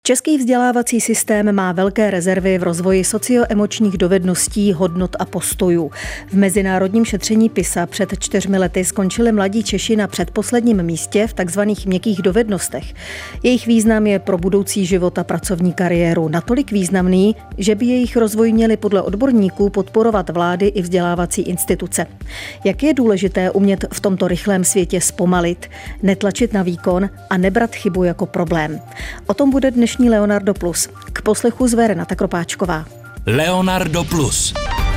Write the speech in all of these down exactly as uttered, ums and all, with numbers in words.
Český vzdělávací systém má velké rezervy v rozvoji socioemočních dovedností, hodnot a postojů. V mezinárodním šetření PISA před čtyřmi lety skončili mladí Češi na předposledním místě v takzvaných měkkých dovednostech. Jejich význam je pro budoucí život a pracovní kariéru natolik významný, že by jejich rozvoj měly podle odborníků podporovat vlády i vzdělávací instituce. Jak je důležité umět v tomto rychlém světě zpomalit, netlačit na výkon a nebrat chybu jako problém. O tom bude dnešní Leonardo Plus. K poslechu zve Renata Kropáčková. Leonardo Plus.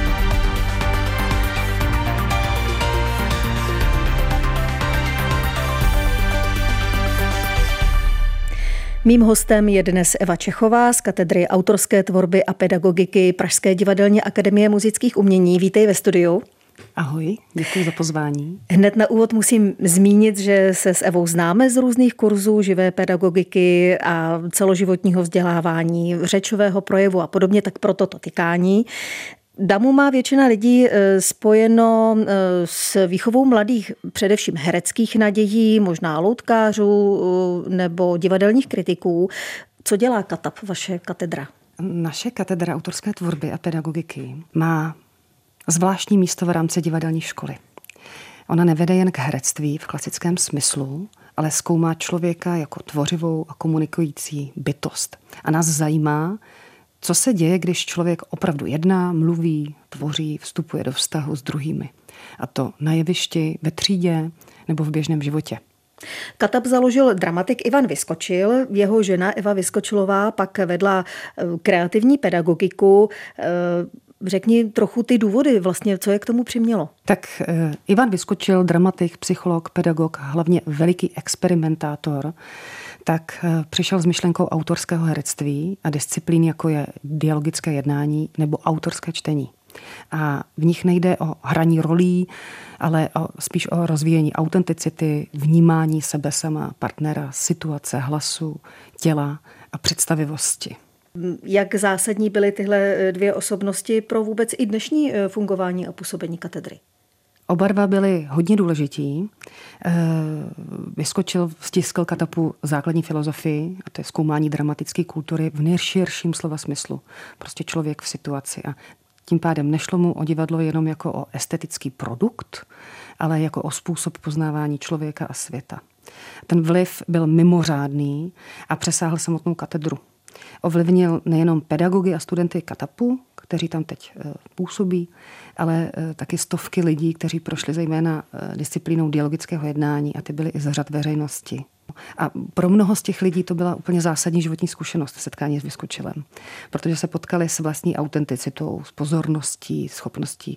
Mým hostem je dnes Eva Čechová z katedry autorské tvorby a pedagogiky Pražské divadelní akademie muzických umění. Vítej ve studiu. Ahoj, děkuji za pozvání. Hned na úvod musím zmínit, že se s Evou známe z různých kurzů živé pedagogiky a celoživotního vzdělávání, řečového projevu a podobně, tak proto to tykání. Damu má většina lidí spojeno s výchovou mladých, především hereckých nadějí, možná loutkářů nebo divadelních kritiků. Co dělá KATAP, vaše katedra? Naše katedra autorské tvorby a pedagogiky má zvláštní místo v rámci divadelní školy. Ona nevede jen k herectví v klasickém smyslu, ale zkoumá člověka jako tvořivou a komunikující bytost. A nás zajímá, co se děje, když člověk opravdu jedná, mluví, tvoří, vstupuje do vztahu s druhými. A to na jevišti, ve třídě nebo v běžném životě. KATAP založil dramatik Ivan Vyskočil. Jeho žena Eva Vyskočilová pak vedla kreativní pedagogiku. Řekni trochu ty důvody, vlastně, co je k tomu přimělo. Tak eh, Ivan Vyskočil, dramatik, psycholog, pedagog, hlavně veliký experimentátor, tak eh, přišel s myšlenkou autorského herectví a disciplín, jako je dialogické jednání nebo autorské čtení. A v nich nejde o hraní rolí, ale o, spíš o rozvíjení autenticity, vnímání sebe sama, partnera, situace, hlasu, těla a představivosti. Jak zásadní byly tyhle dvě osobnosti pro vůbec i dnešní fungování a působení katedry? Oba dva byli hodně důležití. Vyskočil, stiskl KATAPu základní filozofii, a to je zkoumání dramatické kultury v nejširším slova smyslu. Prostě člověk v situaci. A tím pádem nešlo mu o divadlo jenom jako o estetický produkt, ale jako o způsob poznávání člověka a světa. Ten vliv byl mimořádný a přesáhl samotnou katedru. Ovlivnil nejenom pedagogy a studenty KATAPu, kteří tam teď působí, ale taky stovky lidí, kteří prošli zejména disciplínou dialogického jednání a ty byly i z řad veřejnosti. A pro mnoho z těch lidí to byla úplně zásadní životní zkušenost setkání s Vyskočilem, protože se potkali s vlastní autenticitou, s pozorností, schopností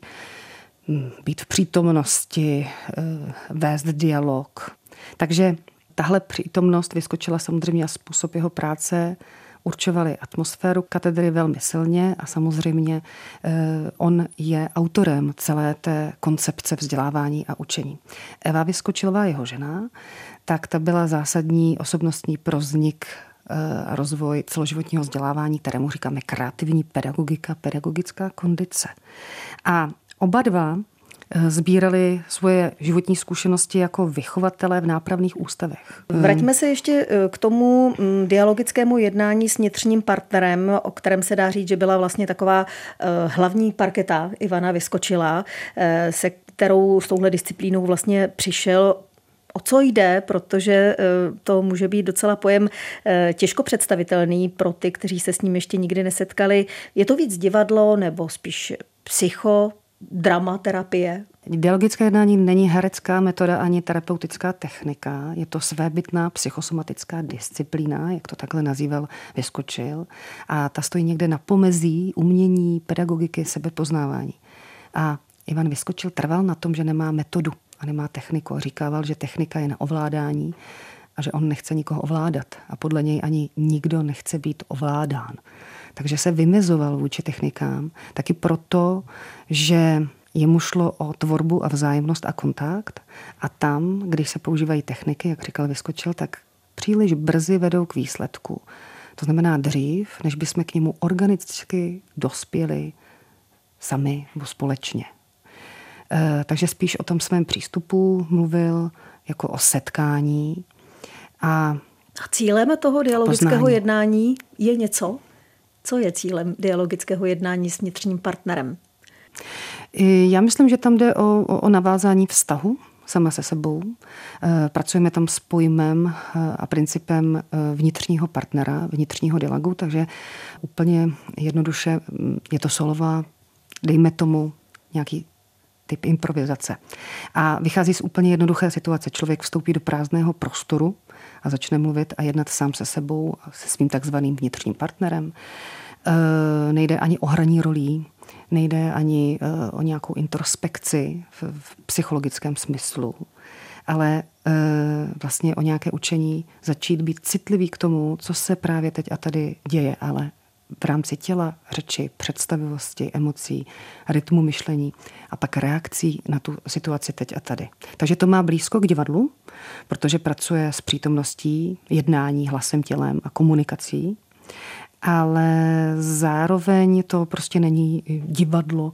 být v přítomnosti, vést dialog. Takže tahle přítomnost Vyskočila samozřejmě a způsob jeho práce určovali atmosféru katedry velmi silně a samozřejmě eh, on je autorem celé té koncepce vzdělávání a učení. Eva Vyskočilová, jeho žena, tak ta byla zásadní osobnostní pro vznik a eh, rozvoj celoživotního vzdělávání, kterému říkáme kreativní pedagogika, pedagogická kondice. A oba dva sbírali svoje životní zkušenosti jako vychovatelé v nápravných ústavech. Vraťme se ještě k tomu dialogickému jednání s vnitřním partnerem, o kterém se dá říct, že byla vlastně taková hlavní parketa Ivana Vyskočila, se kterou s touhle disciplínou vlastně přišel. O co jde, protože to může být docela pojem těžko představitelný pro ty, kteří se s ním ještě nikdy nesetkali. Je to víc divadlo nebo spíš psycho, dramaterapie? Dialogické jednání není herecká metoda ani terapeutická technika. Je to svébytná psychosomatická disciplína, jak to takhle nazýval Vyskočil. A ta stojí někde na pomezí umění, pedagogiky, sebepoznávání. A Ivan Vyskočil trval na tom, že nemá metodu a nemá techniku. A říkával, že technika je na ovládání a že on nechce nikoho ovládat. A podle něj ani nikdo nechce být ovládán. Takže se vymezoval vůči technikám, taky proto, že jemu šlo o tvorbu a vzájemnost a kontakt a tam, když se používají techniky, jak říkal Vyskočil, tak příliš brzy vedou k výsledku. To znamená dřív, než bychom k němu organicky dospěli sami nebo společně. E, takže spíš o tom svém přístupu mluvil jako o setkání a A cílem toho dialogického poznání. jednání je něco? Co je cílem dialogického jednání s vnitřním partnerem? Já myslím, že tam jde o, o navázání vztahu sama se sebou. Pracujeme tam s pojmem a principem vnitřního partnera, vnitřního dialogu, takže úplně jednoduše je to solová, dejme tomu nějaký typ improvizace. A vychází z úplně jednoduché situace. Člověk vstoupí do prázdného prostoru a začne mluvit a jednat sám se sebou, se svým takzvaným vnitřním partnerem. E, nejde ani o hraní rolí, nejde ani e, o nějakou introspekci v, v psychologickém smyslu, ale e, vlastně o nějaké učení začít být citlivý k tomu, co se právě teď a tady děje, ale v rámci těla, řeči, představivosti, emocí, rytmu myšlení a pak reakcí na tu situaci teď a tady. Takže to má blízko k divadlu, protože pracuje s přítomností, jednání, hlasem, tělem a komunikací, ale zároveň to prostě není divadlo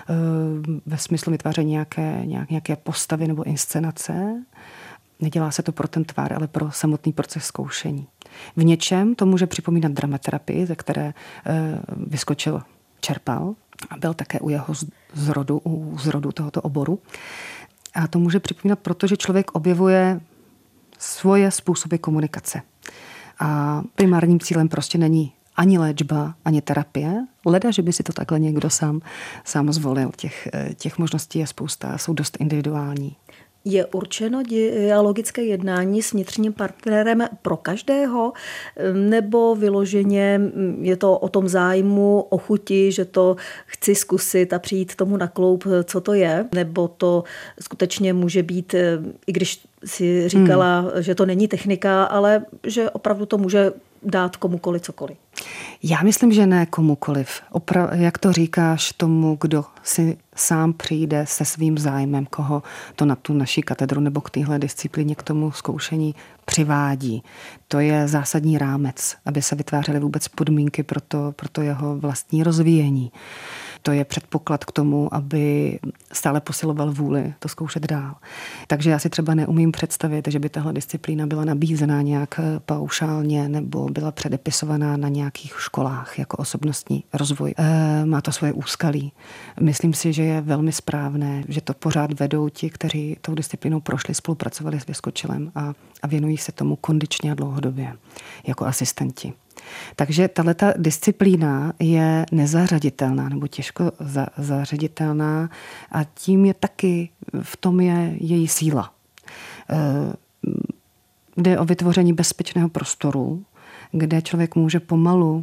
ve smyslu vytváření nějaké, nějaké postavy nebo inscenace. Nedělá se to pro ten tvar, ale pro samotný proces zkoušení. V něčem to může připomínat dramaterapii, ze které vyskočil Čerpal a byl také u jeho zrodu, u zrodu tohoto oboru. A to může připomínat, protože člověk objevuje svoje způsoby komunikace. A primárním cílem prostě není ani léčba, ani terapie. Leda, že by si to takhle někdo sám, sám zvolil. Těch, těch možností je spousta, jsou dost individuální. Je určeno dialogické jednání s vnitřním partnerem pro každého, nebo vyloženě je to o tom zájmu, o chuti, že to chci zkusit a přijít tomu na kloup, co to je, nebo to skutečně může být, i když si říkala, hmm. že to není technika, ale že opravdu to může dát komukoliv cokoliv. Já myslím, že ne komukoliv. Opra- jak to říkáš tomu, kdo si sám přijde se svým zájmem, koho to na tu naši katedru nebo k téhle disciplíně, k tomu zkoušení přivádí. To je zásadní rámec, aby se vytvářely vůbec podmínky pro to, pro to jeho vlastní rozvíjení. To je předpoklad k tomu, aby stále posiloval vůli to zkoušet dál. Takže já si třeba neumím představit, že by tahle disciplína byla nabízená nějak paušálně nebo byla předepisovaná na nějakých školách jako osobnostní rozvoj. E, má to svoje úskalí. Myslím si, že je velmi správné, že to pořád vedou ti, kteří tou disciplínou prošli, spolupracovali s Vyskočilem a, a věnují se tomu kondičně a dlouhodobě jako asistenti. Takže tahleta disciplína je nezařaditelná nebo těžko za, zařaditelná a tím je taky, v tom je její síla. E, jde o vytvoření bezpečného prostoru, kde člověk může pomalu,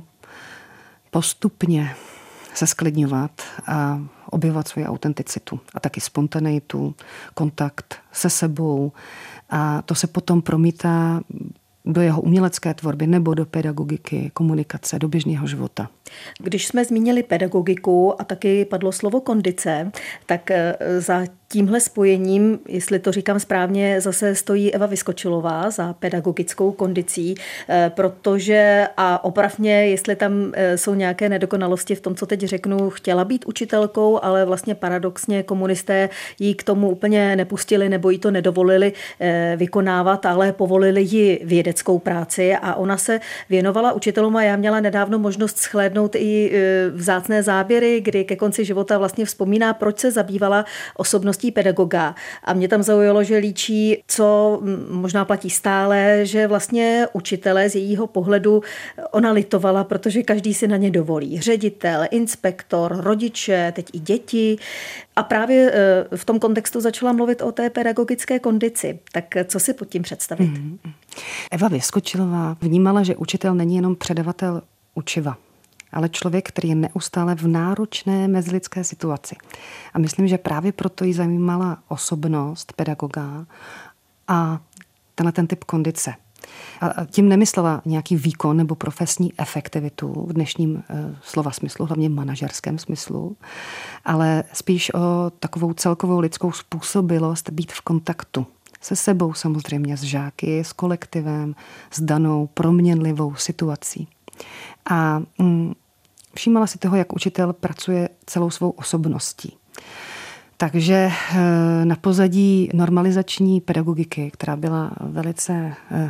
postupně se sklidňovat a objevovat svoji autenticitu a taky spontaneitu, kontakt se sebou a to se potom promítá do jeho umělecké tvorby nebo do pedagogiky, komunikace, do běžného života. Když jsme zmínili pedagogiku a taky padlo slovo kondice, tak za tímhle spojením, jestli to říkám správně, zase stojí Eva Vyskočilová za pedagogickou kondicí, protože, a opravně, jestli tam jsou nějaké nedokonalosti v tom, co teď řeknu, chtěla být učitelkou, ale vlastně paradoxně komunisté jí k tomu úplně nepustili nebo jí to nedovolili vykonávat, ale povolili ji vědeckou práci a ona se věnovala učitelům a já měla nedávno možnost shlédnout i vzácné záběry, kdy ke konci života vlastně vzpomíná, proč se zabývala osobností pedagoga. A mě tam zaujalo, že líčí, co možná platí stále, že vlastně učitelé z jejího pohledu ona litovala, protože každý si na ně dovolí. Ředitel, inspektor, rodiče, teď i děti. A právě v tom kontextu začala mluvit o té pedagogické kondici. Tak co si pod tím představit? Hmm. Eva Vyskočilová vnímala, že učitel není jenom předavatel učiva, ale člověk, který je neustále v náročné mezilidské situaci. A myslím, že právě proto jí zajímala osobnost pedagoga a tenhle ten typ kondice. A tím nemyslela nějaký výkon nebo profesní efektivitu v dnešním e, slova smyslu, hlavně manažerském smyslu, ale spíš o takovou celkovou lidskou způsobilost být v kontaktu se sebou samozřejmě, s žáky, s kolektivem, s danou proměnlivou situací. A mm, všímala si toho, jak učitel pracuje celou svou osobností. Takže na pozadí normalizační pedagogiky, která byla velice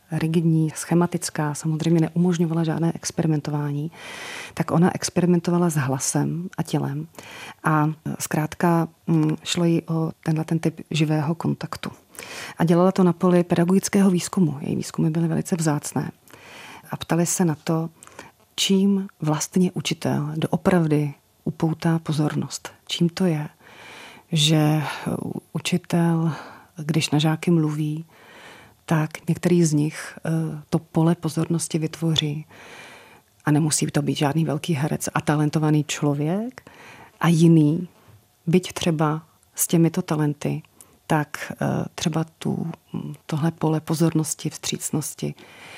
rigidní, schematická, samozřejmě neumožňovala žádné experimentování, tak ona experimentovala s hlasem a tělem. A zkrátka šlo jí o tenhle ten typ živého kontaktu. A dělala to na poli pedagogického výzkumu. Její výzkumy byly velice vzácné. A ptali se na to, čím vlastně učitel doopravdy upoutá pozornost. Čím to je, že učitel, když na žáky mluví, tak některý z nich to pole pozornosti vytvoří. A nemusí to být žádný velký herec a talentovaný člověk. A jiný, byť třeba s těmito talenty, tak třeba tu, tohle pole pozornosti, vstřícnosti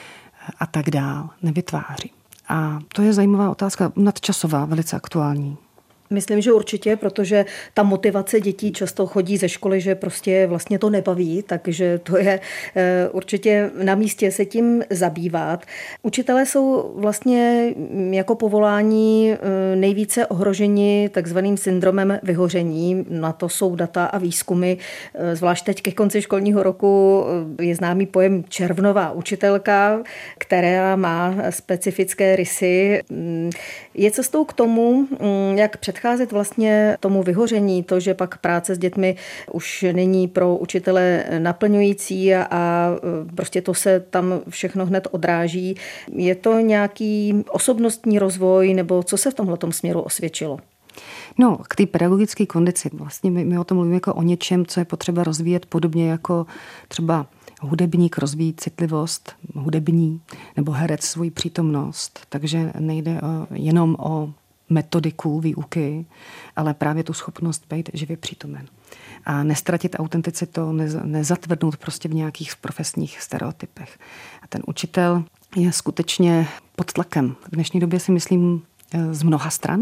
a tak dál nevytváří. A to je zajímavá otázka, nadčasová, velice aktuální. Myslím, že určitě, protože ta motivace dětí často chodí ze školy, že prostě vlastně to nebaví, takže to je určitě na místě se tím zabývat. Učitelé jsou vlastně jako povolání nejvíce ohroženi takzvaným syndromem vyhoření. Na to jsou data a výzkumy. Zvlášť teď ke konci školního roku je známý pojem červnová učitelka, která má specifické rysy. Je cestou k tomu, jak před předcházet vlastně tomu vyhoření, to, že pak práce s dětmi už není pro učitele naplňující a prostě to se tam všechno hned odráží. Je to nějaký osobnostní rozvoj nebo co se v tomhletom směru osvědčilo? No, k té pedagogické kondici. Vlastně my, my o tom mluvíme jako o něčem, co je potřeba rozvíjet podobně jako třeba hudebník rozvíjí citlivost, hudební, nebo herec svoji přítomnost. Takže nejde o, jenom o metodiku výuky, ale právě tu schopnost být živě přítomen. A nestratit autenticitu, nezatvrdnout prostě v nějakých profesních stereotypech. A ten učitel je skutečně pod tlakem. V dnešní době si myslím z mnoha stran.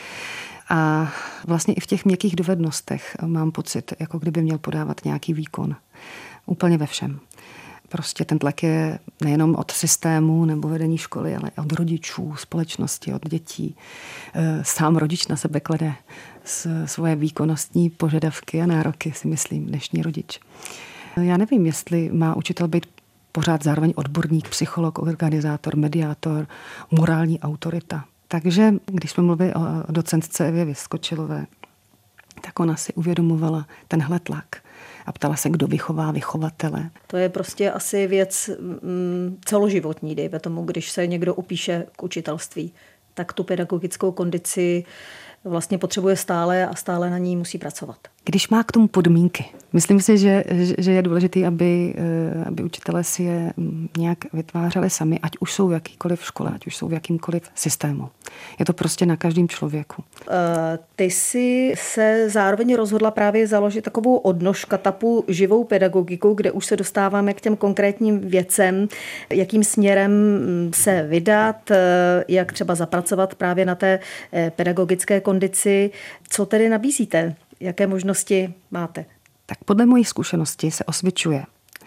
A vlastně i v těch měkkých dovednostech mám pocit, jako kdyby měl podávat nějaký výkon. Úplně ve všem. Prostě ten tlak je nejenom od systému nebo vedení školy, ale od rodičů, společnosti, od dětí. Sám rodič na sebe klade svoje výkonnostní požadavky a nároky, si myslím, dnešní rodič. Já nevím, jestli má učitel být pořád zároveň odborník, psycholog, organizátor, mediátor, morální autorita. Takže když jsme mluvili o docentce Evě Vyskočilové, tak ona si uvědomovala tenhle tlak a ptala se, kdo vychová vychovatele. To je prostě asi věc mm, celoživotní, dejme tomu, když se někdo upíše k učitelství, tak tu pedagogickou kondici vlastně potřebuje stále a stále na ní musí pracovat. Když má k tomu podmínky. Myslím si, že, že je důležité, aby, aby učitelé si je nějak vytvářeli sami, ať už jsou v jakýkoliv škole, ať už jsou v jakýmkoliv systému. Je to prostě na každém člověku. Ty jsi se zároveň rozhodla právě založit takovou odnož Katapu živou pedagogiku, kde už se dostáváme k těm konkrétním věcem, jakým směrem se vydat, jak třeba zapracovat právě na té pedagogické kondici. Co tedy nabízíte? Jaké možnosti máte? Tak podle mojí zkušenosti se osvědčuje,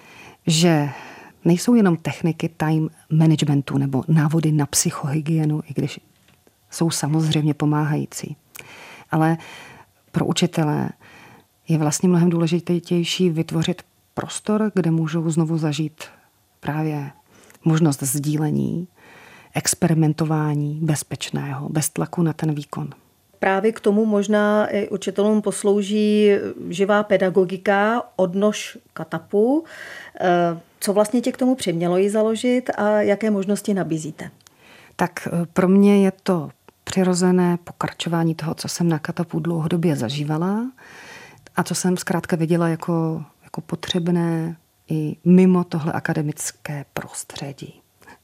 že nejsou jenom techniky time managementu nebo návody na psychohygienu, i když jsou samozřejmě pomáhající. Ale pro učitele je vlastně mnohem důležitější vytvořit prostor, kde můžou znovu zažít právě možnost sdílení, experimentování bezpečného, bez tlaku na ten výkon. Právě k tomu možná i učitelům poslouží živá pedagogika, odnož Katapu. Co vlastně tě k tomu přimělo ji založit a jaké možnosti nabízíte? Tak pro mě je to přirozené pokračování toho, co jsem na Katapu dlouhodobě zažívala a co jsem zkrátka viděla jako, jako potřebné i mimo tohle akademické prostředí.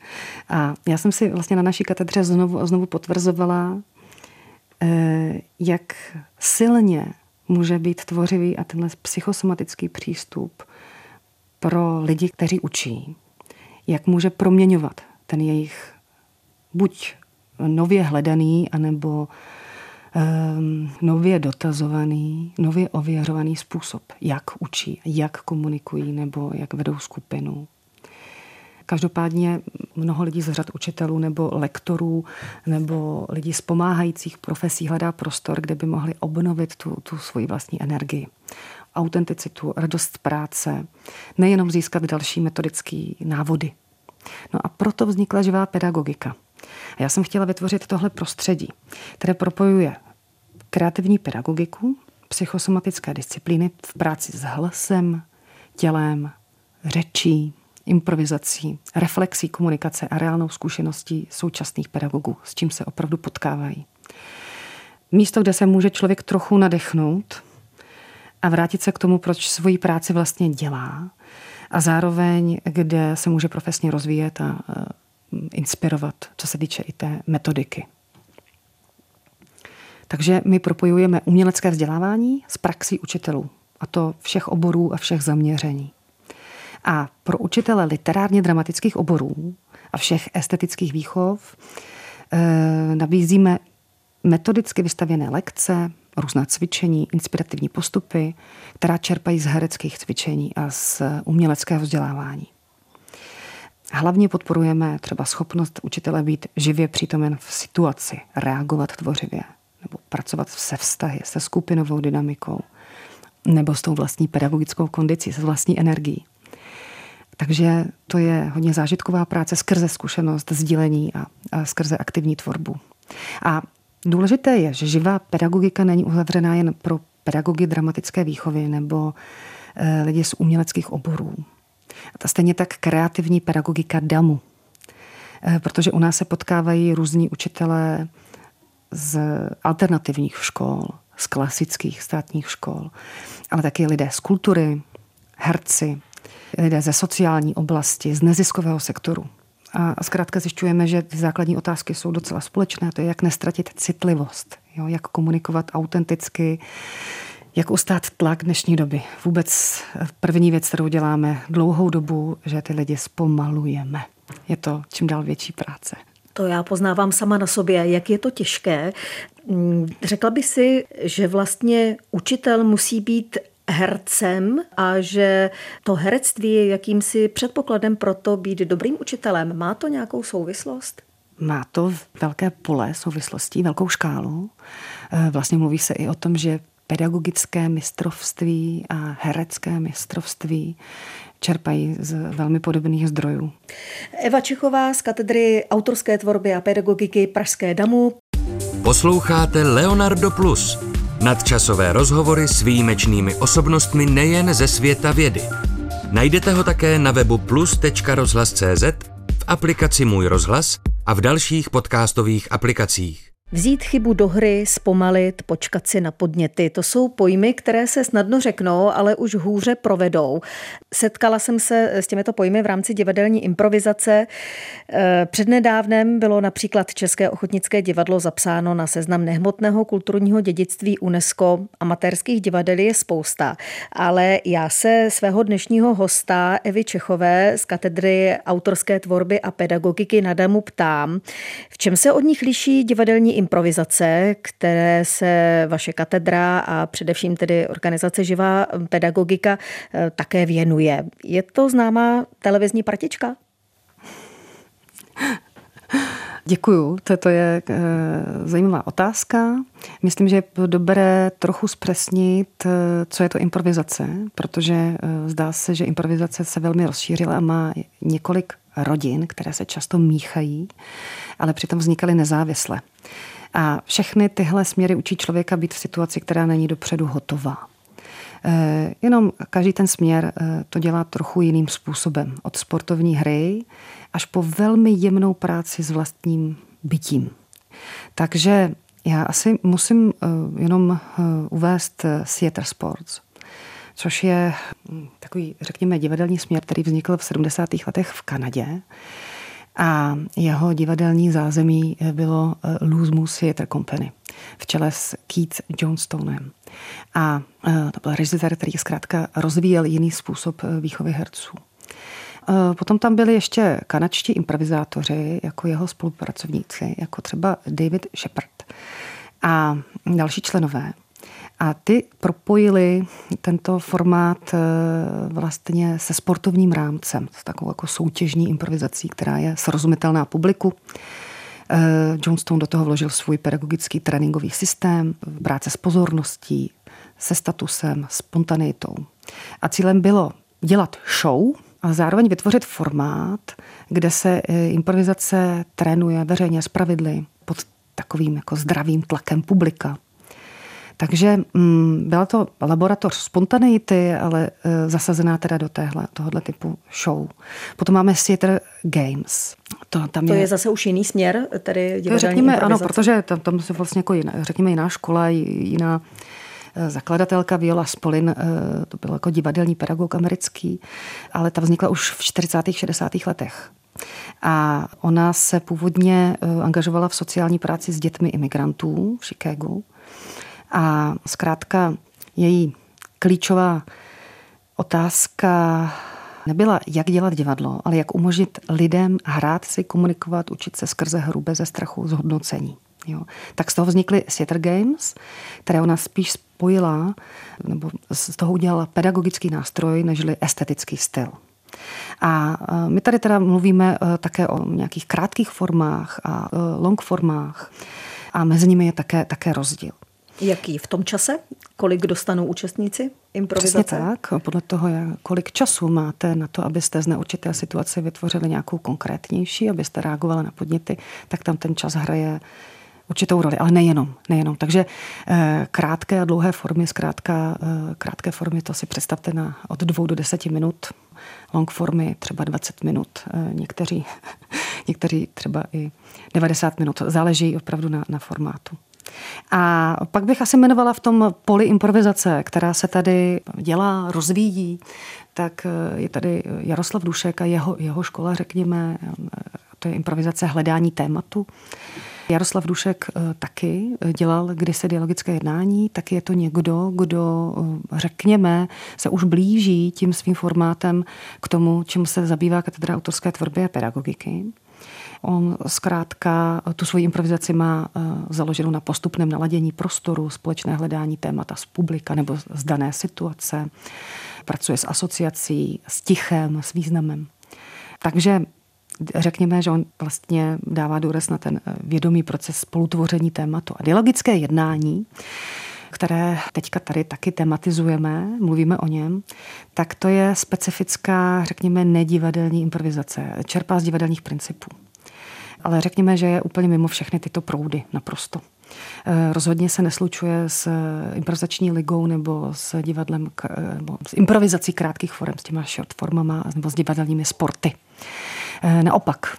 A já jsem si vlastně na naší katedře znovu a znovu potvrzovala, jak silně může být tvořivý a tenhle psychosomatický přístup pro lidi, kteří učí. Jak může proměňovat ten jejich buď nově hledaný, anebo um, nově dotazovaný, nově ověřovaný způsob, jak učí, jak komunikují nebo jak vedou skupinu. Každopádně mnoho lidí z řad učitelů nebo lektorů nebo lidí z pomáhajících profesí hledá prostor, kde by mohli obnovit tu, tu svoji vlastní energii. Autenticitu, radost práce, nejenom získat další metodické návody No a proto vznikla živá pedagogika. A já jsem chtěla vytvořit tohle prostředí, které propojuje kreativní pedagogiku, psychosomatické disciplíny v práci s hlasem, tělem, řečí, improvizací, reflexí, komunikace a reálnou zkušeností současných pedagogů, s čím se opravdu potkávají. Místo, kde se může člověk trochu nadechnout a vrátit se k tomu, proč svoji práci vlastně dělá, a zároveň, kde se může profesně rozvíjet a inspirovat, co se týče i té metodiky. Takže my propojujeme umělecké vzdělávání s praxí učitelů, a to všech oborů a všech zaměření. A pro učitele literárně dramatických oborů a všech estetických výchov e, nabízíme metodicky vystavěné lekce, různá cvičení, inspirativní postupy, která čerpají z hereckých cvičení a z uměleckého vzdělávání. Hlavně podporujeme třeba schopnost učitele být živě přítomen v situaci, reagovat tvořivě, nebo pracovat se vztahy, se skupinovou dynamikou, nebo s tou vlastní pedagogickou kondicí, se vlastní energií. Takže to je hodně zážitková práce skrze zkušenost, sdílení a, a skrze aktivní tvorbu. A důležité je, že živá pedagogika není uzavřená jen pro pedagogy dramatické výchovy nebo e, lidi z uměleckých oborů. A stejně tak kreativní pedagogika damu. E, protože u nás se potkávají různí učitelé z alternativních škol, z klasických státních škol, ale taky lidé z kultury, herci, lidé ze sociální oblasti, z neziskového sektoru. A zkrátka zjišťujeme, že ty základní otázky jsou docela společné. To je, jak nestratit citlivost, jo? Jak komunikovat autenticky, jak ustát tlak dnešní doby. Vůbec první věc, kterou děláme dlouhou dobu, že ty lidi zpomalujeme. Je to čím dál větší práce. To já poznávám sama na sobě, jak je to těžké. Řekla by si, že vlastně učitel musí být hercem a že to herectví je jakýmsi předpokladem pro to být dobrým učitelem. Má to nějakou souvislost? Má to velké pole souvislostí, velkou škálu. Vlastně mluví se i o tom, že pedagogické mistrovství a herecké mistrovství čerpají z velmi podobných zdrojů. Eva Čichová z katedry autorské tvorby a pedagogiky Pražské damu. Posloucháte Leonardo Plus. Nadčasové rozhovory s výjimečnými osobnostmi nejen ze světa vědy. Najdete ho také na webu plus tečka rozhlas tečka cé zet, v aplikaci Můj rozhlas a v dalších podcastových aplikacích. Vzít chybu do hry, zpomalit, počkat si na podněty. To jsou pojmy, které se snadno řeknou, ale už hůře provedou. Setkala jsem se s těmito pojmy v rámci divadelní improvizace. Přednedávnem bylo například České ochotnické divadlo zapsáno na seznam nehmotného kulturního dědictví UNESCO. Amatérských divadel je spousta. Ale já se svého dnešního hosta Evy Čechové z katedry autorské tvorby a pedagogiky na damu ptám, v čem se od nich liší divadelní improvizace, které se vaše katedra a především tedy organizace Živá pedagogika také věnuje. Je to známá televizní partička? Děkuju, to je e, zajímavá otázka. Myslím, že je dobré trochu zpřesnit, co je to improvizace, protože e, zdá se, že improvizace se velmi rozšířila a má několik rodin, které se často míchají, ale přitom vznikaly nezávisle. A všechny tyhle směry učí člověka být v situaci, která není dopředu hotová. E, jenom každý ten směr e, to dělá trochu jiným způsobem. Od sportovní hry až po velmi jemnou práci s vlastním bytím. Takže já asi musím e, jenom e, uvést Theater Sports, což je takový, řekněme, divadelní směr, který vznikl v sedmdesátých letech v Kanadě. A jeho divadelní zázemí bylo Loose Moose Theatre Company v čele s Keith Johnstonem. A to byl režisér, který zkrátka rozvíjel jiný způsob výchovy herců. Potom tam byli ještě kanadští improvizátoři, jako jeho spolupracovníci, jako třeba David Shepard a další členové. A ty propojili tento formát vlastně se sportovním rámcem, s takovou jako soutěžní improvizací, která je srozumitelná publiku. Johnstone do toho vložil svůj pedagogický tréninkový systém, práce s pozorností, se statusem, spontanitou. A cílem bylo dělat show a zároveň vytvořit formát, kde se improvizace trénuje veřejně s pravidly pod takovým jako zdravým tlakem publika. Takže mm, byla to laboratoř spontaneity, ale e, zasazená teda do téhle, tohohle typu show. Potom máme Theater Games. To, tam to je, je zase už jiný směr, tedy divadelní řekněme, improvizace. Ano, protože tam, tam se vlastně jako jiná, řekněme jiná škola, jiná zakladatelka Viola Spolin, to byl jako divadelní pedagog americký, ale ta vznikla už v čtyřicátých šedesátých letech. A ona se původně angažovala v sociální práci s dětmi imigrantů v Chicagu. A zkrátka její klíčová otázka nebyla, jak dělat divadlo, ale jak umožnit lidem hrát si, komunikovat, učit se skrze hru, beze strachu, zhodnocení. Jo. Tak z toho vznikly Theater Games, které ona spíš spojila, nebo z toho udělala pedagogický nástroj, nežli estetický styl. A my tady teda mluvíme také o nějakých krátkých formách a long formách a mezi nimi je také, také rozdíl. Jaký v tom čase? Kolik dostanou účastníci improvizace? Přesně tak. Podle toho, kolik času máte na to, abyste z neurčité situace vytvořili nějakou konkrétnější, abyste reagovali na podněty, tak tam ten čas hraje určitou roli, ale nejenom, nejenom. Takže krátké a dlouhé formy, zkrátka krátké formy, to si představte na od dvou do deseti minut, long formy třeba dvacet minut, někteří, někteří třeba i devadesát minut, záleží opravdu na, na formátu. A pak bych asi jmenovala v tom poli improvizace, která se tady dělá, rozvíjí, tak je tady Jaroslav Dušek a jeho, jeho škola, řekněme, to je improvizace hledání tématu. Jaroslav Dušek taky dělal kdysi dialogické jednání, tak je to někdo, kdo, řekněme, se už blíží tím svým formátem k tomu, čemu se zabývá katedra autorské tvorby a pedagogiky. On zkrátka tu svoji improvizaci má založenou na postupném naladění prostoru, společné hledání témata z publika nebo z dané situace. Pracuje s asociací, s tichem, s významem. Takže řekněme, že on vlastně dává důraz na ten vědomý proces spolutvoření tématu. A dialogické jednání, které teďka tady taky tematizujeme, mluvíme o něm, tak to je specifická, řekněme, nedivadelní improvizace. Čerpá z divadelních principů. Ale řekněme, že je úplně mimo všechny tyto proudy naprosto. Rozhodně se neslučuje s improvizační ligou nebo s divadlem, nebo s improvizací krátkých forem, s těma short formama nebo s divadelními sporty. Naopak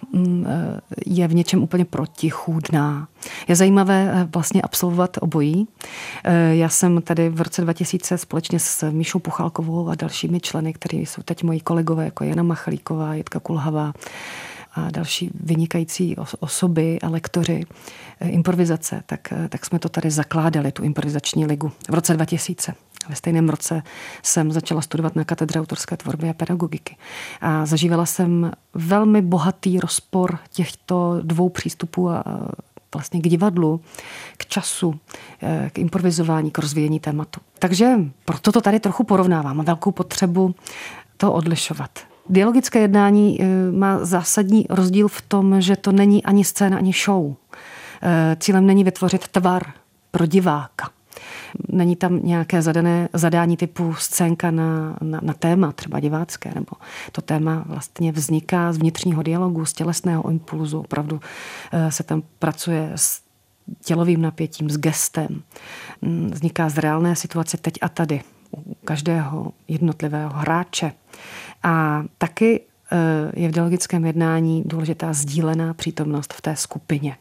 je v něčem úplně protichůdná. Je zajímavé vlastně absolvovat obojí. Já jsem tady v roce dva tisíce společně s Míšou Puchálkovou a dalšími členy, kteří jsou teď moji kolegové, jako Jana Machalíková, Jitka Kulhavá a další vynikající osoby a lektoři improvizace, tak, tak jsme to tady zakládali, tu improvizační ligu v roce dva tisíce. Ve stejném roce jsem začala studovat na katedře autorské tvorby a pedagogiky. A zažívala jsem velmi bohatý rozpor těchto dvou přístupů a vlastně k divadlu, k času, k improvizování, k rozvíjení tématu. Takže proto to tady trochu porovnávám. Mám velkou potřebu to odlišovat. Dialogické jednání má zásadní rozdíl v tom, že to není ani scéna, ani show. Cílem není vytvořit tvar pro diváka. Není tam nějaké zadané zadání typu scénka na, na, na téma, třeba divácké, nebo to téma vlastně vzniká z vnitřního dialogu, z tělesného impulzu. Opravdu se tam pracuje s tělovým napětím, s gestem. Vzniká z reálné situace teď a tady u každého jednotlivého hráče. A taky je v dialogickém jednání důležitá sdílená přítomnost v té skupině.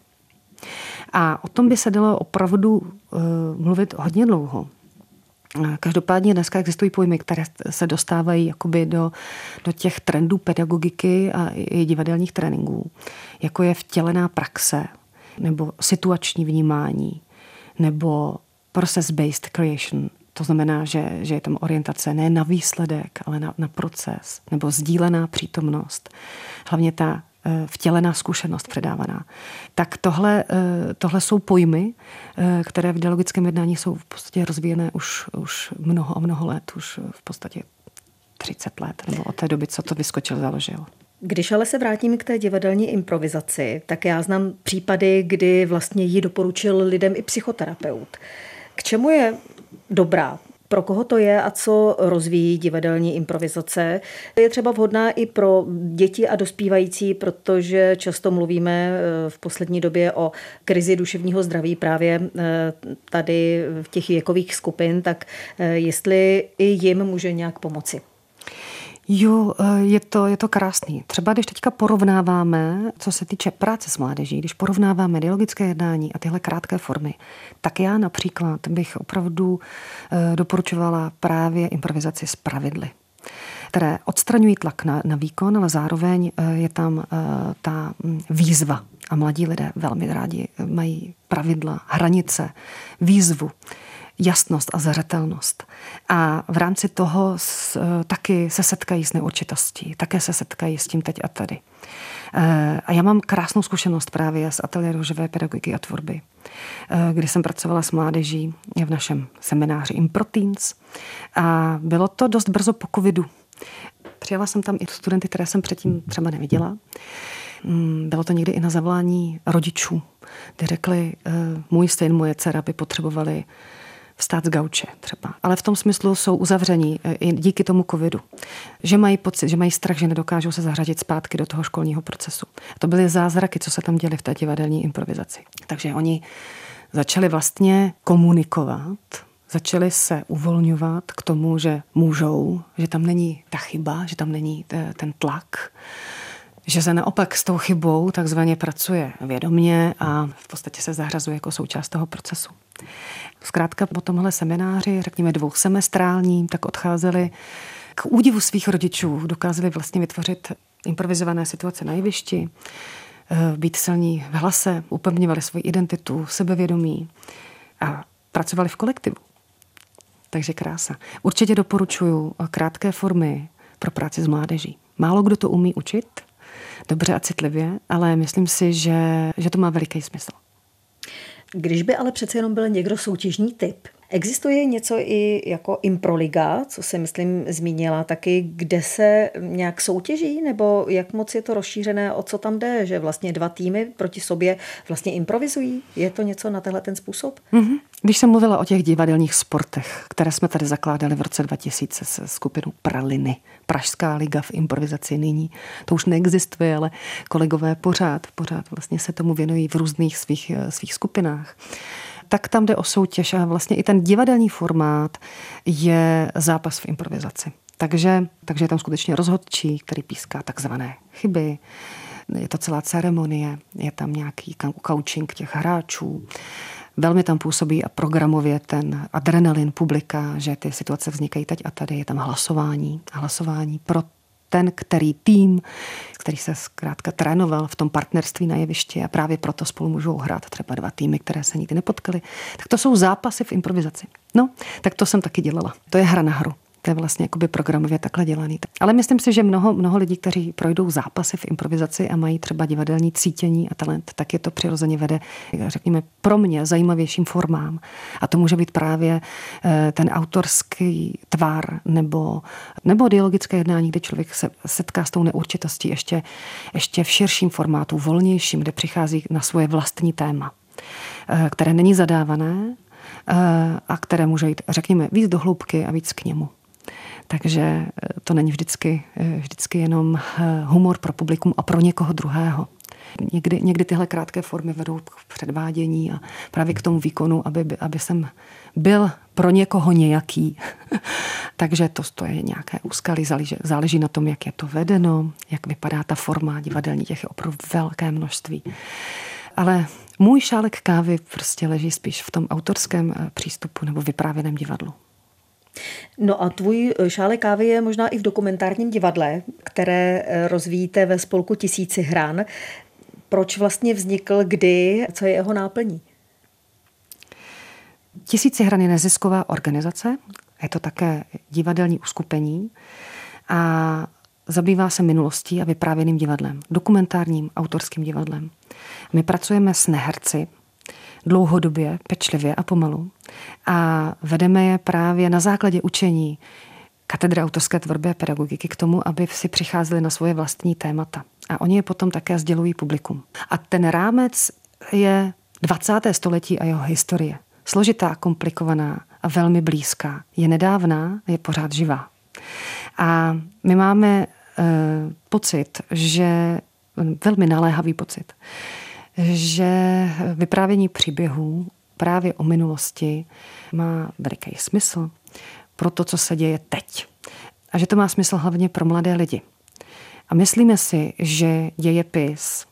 A o tom by se dalo opravdu uh, mluvit hodně dlouho. Každopádně dneska existují pojmy, které se dostávají jakoby do, do těch trendů pedagogiky a i divadelních tréninků, jako je vtělená praxe, nebo situační vnímání, nebo process-based creation. To znamená, že, že je tam orientace ne na výsledek, ale na, na proces, nebo sdílená přítomnost. Hlavně ta vtělená zkušenost předávaná. Tak tohle, tohle jsou pojmy, které v dialogickém jednání jsou v podstatě rozvíjené už, už mnoho a mnoho let, už v podstatě třicet let, nebo od té doby, co to Vyskočil založil. Když ale se vrátím k té divadelní improvizaci, tak já znám případy, kdy vlastně ji doporučil lidem i psychoterapeut. K čemu je dobrá Pro koho to je a co rozvíjí divadelní improvizace? Je třeba vhodná i pro děti a dospívající, protože často mluvíme v poslední době o krizi duševního zdraví právě tady v těch věkových skupin, tak jestli i jim může nějak pomoci. Jo, je to, je to krásný. Třeba když teďka porovnáváme, co se týče práce s mládeží, když porovnáváme dialogické jednání a tyhle krátké formy, tak já například bych opravdu doporučovala právě improvizaci s pravidly, které odstraňují tlak na, na výkon, ale zároveň je tam ta výzva. A mladí lidé velmi rádi mají pravidla, hranice, výzvu, jasnost a zřetelnost. A v rámci toho s, taky se setkají s neurčitostí, také se setkají s tím teď a tady. A já mám krásnou zkušenost právě z ateliéru živé pedagogiky a tvorby, kdy jsem pracovala s mládeží v našem semináři Improteens a bylo to dost brzo po covidu. Přijala jsem tam i studenty, které jsem předtím třeba neviděla. Bylo to někdy i na zavolání rodičů, kdy řekli, můj syn, moje dcera by potřebovali vstát z gauče třeba. Ale v tom smyslu jsou uzavření i díky tomu covidu. Že mají pocit, že mají strach, že nedokážou se zařadit zpátky do toho školního procesu. To byly zázraky, co se tam děly v té divadelní improvizaci. Takže oni začali vlastně komunikovat, začali se uvolňovat k tomu, že můžou, že tam není ta chyba, že tam není ten tlak, že se naopak s tou chybou takzvaně pracuje vědomě a v podstatě se zařazuje jako součást toho procesu. Zkrátka po tomhle semináři, řekněme dvousemestrálním, tak odcházeli k údivu svých rodičů, dokázali vlastně vytvořit improvizované situace na jevišti, být silní v hlase, upevňovali svoji identitu, sebevědomí a pracovali v kolektivu. Takže krása. Určitě doporučuji krátké formy pro práci s mládeží. Málo kdo to umí učit, dobře a citlivě, ale myslím si, že, že to má veliký smysl. Když by ale přece jenom byl někdo soutěžní typ, existuje něco i jako improliga, co se myslím zmínila taky, kde se nějak soutěží, nebo jak moc je to rozšířené, o co tam jde, že vlastně dva týmy proti sobě vlastně improvizují? Je to něco na tenhle ten způsob? Mm-hmm. Když jsem mluvila o těch divadelních sportech, které jsme tady zakládali v roce dva tisíce se skupinou Praliny, Pražská liga v improvizaci nyní, to už neexistuje, ale kolegové pořád, pořád vlastně se tomu věnují v různých svých, svých skupinách. Tak tam jde o soutěž a vlastně i ten divadelní formát je zápas v improvizaci. Takže, takže je tam skutečně rozhodčí, který píská takzvané chyby. Je to celá ceremonie, je tam nějaký coaching těch hráčů. Velmi tam působí a programově ten adrenalin publika, že ty situace vznikají teď a tady. Je tam hlasování. Hlasování pro ten, který tým, který se zkrátka trénoval v tom partnerství na jevišti a právě proto spolu můžou hrát třeba dva týmy, které se nikdy nepotkali. Tak to jsou zápasy v improvizaci. No, tak to jsem taky dělala. To je hra na hru. To je vlastně jakoby programově takhle dělaný. Ale myslím si, že mnoho, mnoho lidí, kteří projdou zápasy v improvizaci a mají třeba divadelní cítění a talent, tak je to přirozeně vede, řekněme, pro mě zajímavějším formám. A to může být právě ten autorský tvar nebo, nebo dialogické jednání, kde člověk se setká s tou neurčitostí ještě, ještě v širším formátu, volnějším, kde přichází na svoje vlastní téma, které není zadávané a které může jít, řekněme, víc do hloubky a víc k němu. Takže to není vždycky, vždycky jenom humor pro publikum a pro někoho druhého. Někdy, někdy tyhle krátké formy vedou k předvádění a právě k tomu výkonu, aby, aby jsem byl pro někoho nějaký. Takže to, to je nějaké úskalí, záleží, záleží na tom, jak je to vedeno, jak vypadá ta forma divadelní, těch je opravdu velké množství. Ale můj šálek kávy prostě leží spíš v tom autorském přístupu nebo vyprávěném divadlu. No a tvůj šálek kávy je možná i v dokumentárním divadle, které rozvíjíte ve spolku Tisíci hran. Proč vlastně vznikl, kdy, co je jeho náplní? Tisíci hran je nezisková organizace, je to také divadelní uskupení a zabývá se minulostí a vyprávěným divadlem, dokumentárním autorským divadlem. My pracujeme s neherci dlouhodobě, pečlivě a pomalu a vedeme je právě na základě učení katedry autorské tvorby a pedagogiky k tomu, aby si přicházeli na svoje vlastní témata. A oni je potom také sdělují publikum. A ten rámec je dvacáté století a jeho historie. Složitá, komplikovaná a velmi blízká. Je nedávná, je pořád živá. A my máme e, pocit, že velmi naléhavý pocit, že vyprávění příběhů právě o minulosti má veliký smysl pro to, co se děje teď. A že to má smysl hlavně pro mladé lidi. A myslíme si, že dějepis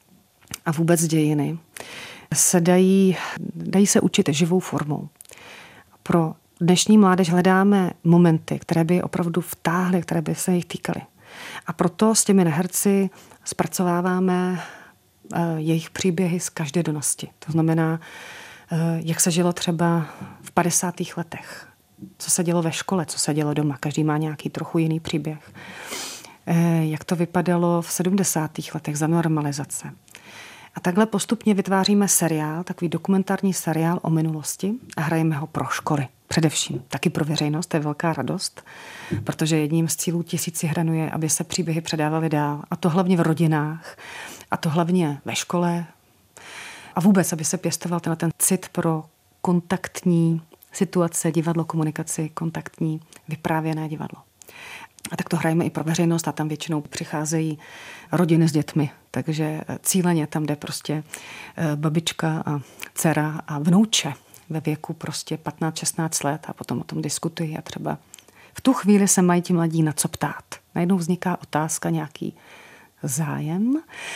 a vůbec dějiny se dají, dají se učit živou formou. Pro dnešní mládež hledáme momenty, které by opravdu vtáhly, které by se jich týkaly. A proto s těmi herci zpracováváme jejich příběhy z každodennosti. To znamená, jak se žilo třeba v padesátých letech, co se dělo ve škole, co se dělo doma. Každý má nějaký trochu jiný příběh. Jak to vypadalo v sedmdesátých letech za normalizace. A takhle postupně vytváříme seriál, takový dokumentární seriál o minulosti a hrajeme ho pro školy. Především taky pro veřejnost, to je velká radost, protože jedním z cílů Tisíci hranů je, aby se příběhy předávaly dál. A to hlavně v rodinách, a to hlavně ve škole. A vůbec, aby se pěstoval ten, ten cit pro kontaktní situace, divadlo, komunikaci, kontaktní vyprávěné divadlo. A tak to hrajeme i pro veřejnost a tam většinou přicházejí rodiny s dětmi. Takže cíleně tam jde prostě babička a dcera a vnouče ve věku prostě patnáct šestnáct let a potom o tom diskutují a třeba v tu chvíli se mají ti mladí na co ptát. Najednou vzniká otázka, nějaký zájem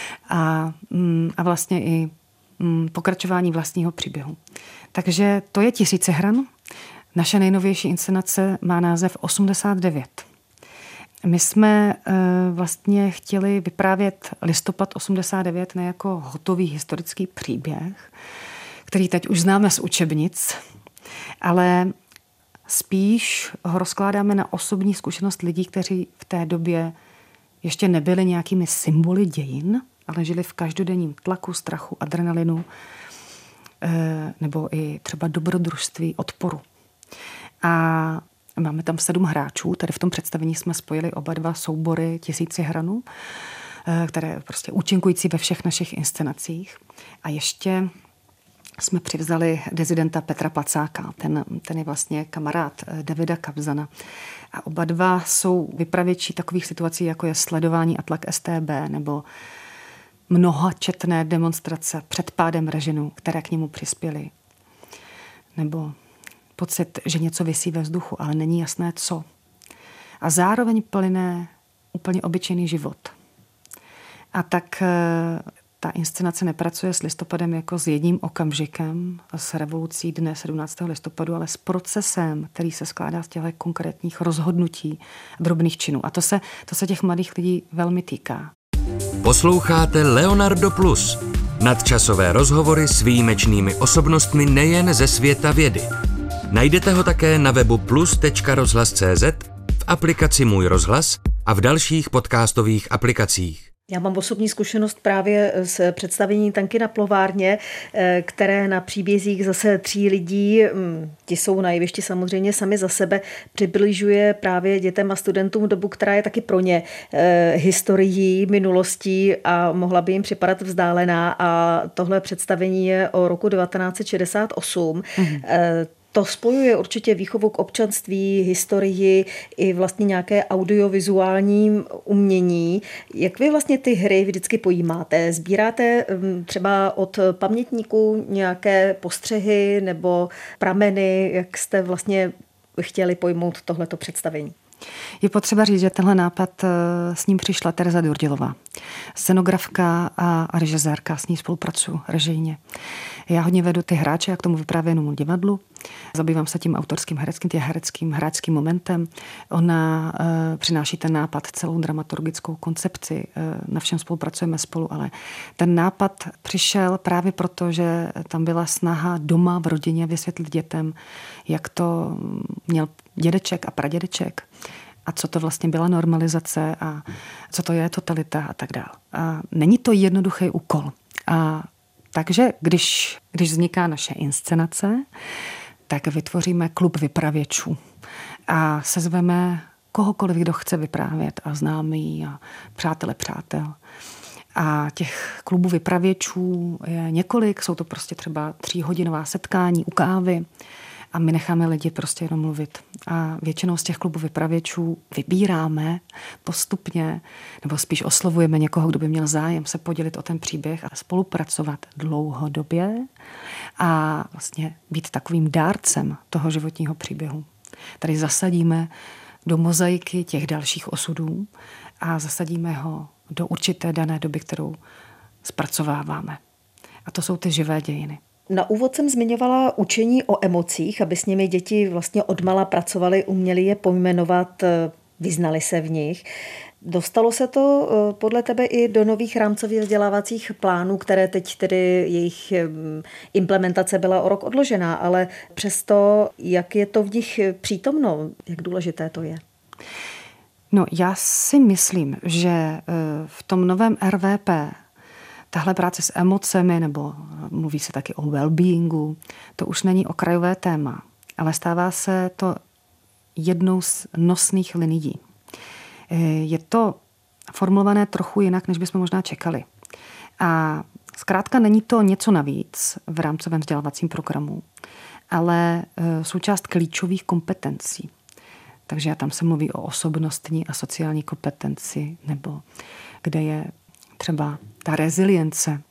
a, a vlastně i pokračování vlastního příběhu. Takže to je Tisíce hran. Naše nejnovější inscenace má název osmdesát devět. My jsme e, vlastně chtěli vyprávět listopad osmdesát devět ne jako hotový historický příběh, který teď už známe z učebnic, ale spíš ho rozkládáme na osobní zkušenost lidí, kteří v té době ještě nebyli nějakými symboly dějin, ale žili v každodenním tlaku, strachu, adrenalinu e, nebo i třeba dobrodružství, odporu. A máme tam sedm hráčů, tady v tom představení jsme spojili oba dva soubory Tisíci hranů, které prostě účinkující ve všech našich inscenacích. A ještě jsme přivzali dezidenta Petra Placáka, ten, ten je vlastně kamarád Davida Kabzana. A oba dva jsou vypravěči takových situací, jako je sledování a tlak S T B nebo mnohačetné demonstrace před pádem režimu, které k němu přispěly. Nebo pocit, že něco visí ve vzduchu, ale není jasné co. A zároveň plyne úplně obyčejný život. A tak ta inscenace nepracuje s listopadem jako s jedním okamžikem, s revolucí dne sedmnáctého listopadu, ale s procesem, který se skládá z těch konkrétních rozhodnutí, drobných činů. A to se, to se těch mladých lidí velmi týká. Posloucháte Leonardo Plus. Nadčasové rozhovory s výjimečnými osobnostmi nejen ze světa vědy. Najdete ho také na webu plus tečka rozhlas tečka cé zet, v aplikaci Můj rozhlas a v dalších podcastových aplikacích. Já mám osobní zkušenost právě s představením Tanky na plovárně, které na příbězích zase tří lidí, ti jsou na jevišti samozřejmě sami za sebe, přibližuje právě dětem a studentům dobu, která je taky pro ně historií, minulostí a mohla by jim připadat vzdálená. A tohle představení je o roku devatenáct set šedesát osm. Mhm. To spojuje určitě výchovu k občanství, historii i vlastně nějaké audiovizuální umění. Jak vy vlastně ty hry vždycky pojímáte? Sbíráte třeba od pamětníků nějaké postřehy nebo prameny, jak jste vlastně chtěli pojmout tohleto představení? Je potřeba říct, že tenhle nápad s ním přišla Tereza Durdilová. Scenografka a režisérka, s ní spolupracuju režijně. Já hodně vedu ty hráče a k tomu vyprávěnému divadlu. Zabývám se tím autorským hereckým, tím hereckým, hráčským momentem. Ona e, přináší ten nápad, celou dramaturgickou koncepci. E, na všem spolupracujeme spolu, ale ten nápad přišel právě proto, že tam byla snaha doma v rodině vysvětlit dětem, jak to měl dědeček a pradědeček a co to vlastně byla normalizace a co to je totalita a tak dále. A není to jednoduchý úkol. A takže když, když vzniká naše inscenace, tak vytvoříme klub vypravěčů a sezveme kohokoliv, kdo chce vyprávět a známý a přátele přátel. A těch klubů vypravěčů je několik, jsou to prostě třeba tříhodinová setkání u kávy a my necháme lidi prostě jenom mluvit. A většinou z těch klubů vypravěčů vybíráme postupně, nebo spíš oslovujeme někoho, kdo by měl zájem se podělit o ten příběh a spolupracovat dlouhodobě a vlastně být takovým dárcem toho životního příběhu. Tady zasadíme do mozaiky těch dalších osudů a zasadíme ho do určité dané doby, kterou zpracováváme. A to jsou ty živé dějiny. Na úvod jsem zmiňovala učení o emocích, aby s nimi děti vlastně odmala pracovaly, uměli je pojmenovat, vyznali se v nich. Dostalo se to podle tebe i do nových rámcových vzdělávacích plánů, které teď tedy jejich implementace byla o rok odložená, ale přesto, jak je to v nich přítomno, jak důležité to je? No, já si myslím, že v tom novém R V P tahle práce s emocemi, nebo mluví se taky o well-beingu, to už není okrajové téma, ale stává se to jednou z nosných linií. Je to formulované trochu jinak, než bychom možná čekali. A zkrátka není to něco navíc v rámcovém vzdělávacím programu, ale součást klíčových kompetencí. Takže tam se mluví o osobnostní a sociální kompetenci, nebo kde je třeba ta rezilience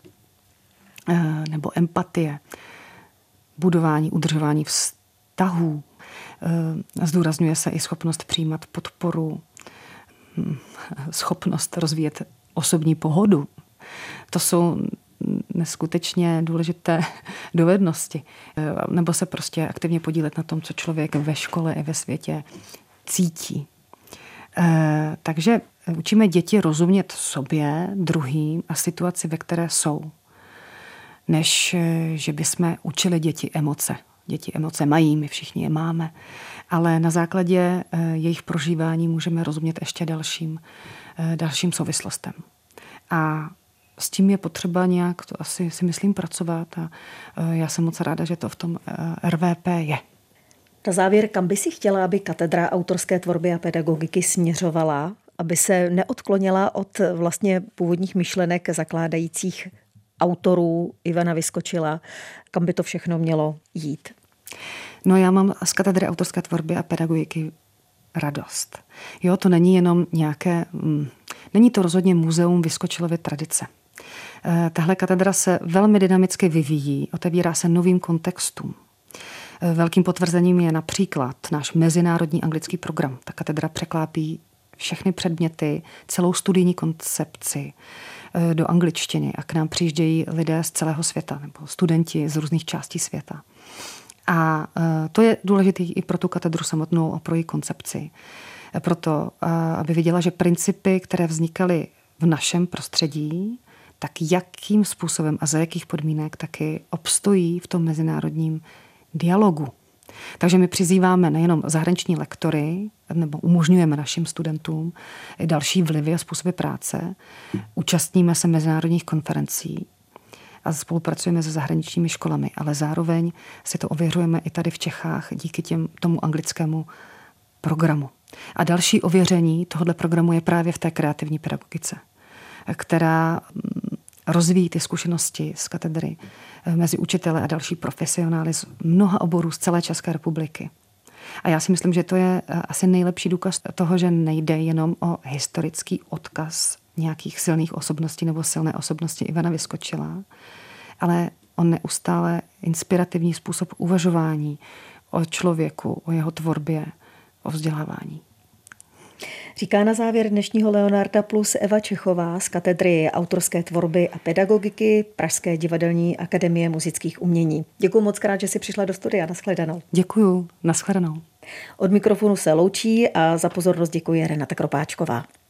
nebo empatie, budování, udržování vztahů. Zdůrazňuje se i schopnost přijímat podporu, schopnost rozvíjet osobní pohodu. To jsou neskutečně důležité dovednosti. Nebo se prostě aktivně podílet na tom, co člověk ve škole i ve světě cítí. Takže učíme děti rozumět sobě, druhým a situaci, ve které jsou, než že bychom učili děti emoce. Děti emoce mají, my všichni je máme, ale na základě jejich prožívání můžeme rozumět ještě dalším, dalším souvislostem. A s tím je potřeba nějak, to asi si myslím, pracovat a já jsem moc ráda, že to v tom R V P je. Na závěr, kam by si chtěla, aby katedra autorské tvorby a pedagogiky směřovala, aby se neodklonila od vlastně původních myšlenek zakládajících autorů Ivana Vyskočila, kam by to všechno mělo jít? No, já mám z katedry autorské tvorby a pedagogiky radost. Jo, to není jenom nějaké, mm, není to rozhodně muzeum Vyskočilovy tradice. E, tahle katedra se velmi dynamicky vyvíjí, otevírá se novým kontextům. E, velkým potvrzením je například náš mezinárodní anglický program. Ta katedra překlápí všechny předměty, celou studijní koncepci e, do angličtiny a k nám přijíždějí lidé z celého světa nebo studenti z různých částí světa. A to je důležité i pro tu katedru samotnou a pro její koncepci. Proto, aby viděla, že principy, které vznikaly v našem prostředí, tak jakým způsobem a za jakých podmínek taky obstojí v tom mezinárodním dialogu. Takže my přizýváme nejenom zahraniční lektory, nebo umožňujeme našim studentům i další vlivy a způsoby práce. Účastníme se mezinárodních konferencí a spolupracujeme se zahraničními školami, ale zároveň si to ověřujeme i tady v Čechách díky těm, tomu anglickému programu. A další ověření tohoto programu je právě v té kreativní pedagogice, která rozvíjí ty zkušenosti z katedry mezi učitele a další profesionály z mnoha oborů z celé České republiky. A já si myslím, že to je asi nejlepší důkaz toho, že nejde jenom o historický odkaz nějakých silných osobností nebo silné osobnosti Ivana Vyskočila, ale o neustále inspirativní způsob uvažování o člověku, o jeho tvorbě, o vzdělávání. Říká na závěr dnešního Leonarda Plus Eva Čechová z katedry autorské tvorby a pedagogiky Pražské divadelní akademie muzických umění. Děkuji moc krát, že jsi přišla do studia. Naschledanou. Děkuju. Naschledanou. Od mikrofonu se loučí a za pozornost děkuje Renata Kropáčková.